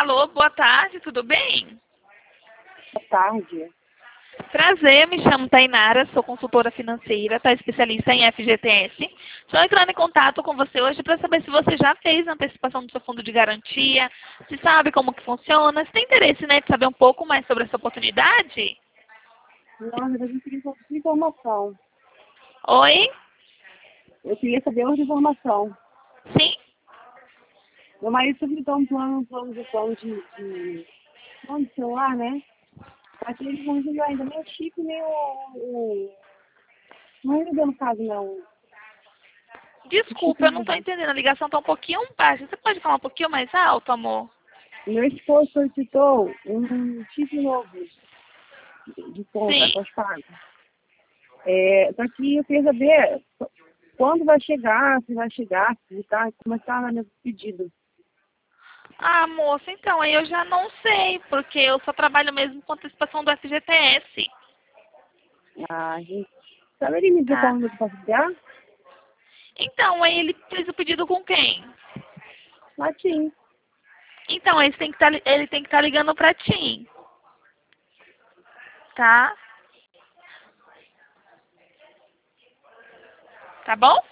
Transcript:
Alô, boa tarde, tudo bem? Boa tarde. Prazer, me chamo Tainara, sou consultora financeira, especialista em FGTS. Estou entrando em contato com você hoje para saber se você já fez a antecipação do seu fundo de garantia, se sabe como que funciona, se tem interesse, né, de saber um pouco mais sobre essa oportunidade. Não, eu queria um pouco de informação. Oi? Eu queria saber outra informação. Sim? Meu marido solicitou plano de celular, né? Mas ele não recebeu ainda nem o chip, nem não recebeu no caso, não. O chip Desculpa, eu não estou novo. entendendo, a ligação está um pouquinho baixa. Você pode falar um pouquinho mais alto, amor? Meu esposo solicitou um chip novo de compra, Sim. pós-pago. Só que eu queria saber quando vai chegar, se vai chegar, se tá, como é que tá meu pedido. Ah, moça, então, aí eu já não sei, porque eu só trabalho mesmo com antecipação do FGTS, A gente saberia me dizer tá? qual número eu posso ligar? Então, aí ele fez o pedido com quem? Latim. Então, ele tem que estar ligando pra ti, tá? Tá bom?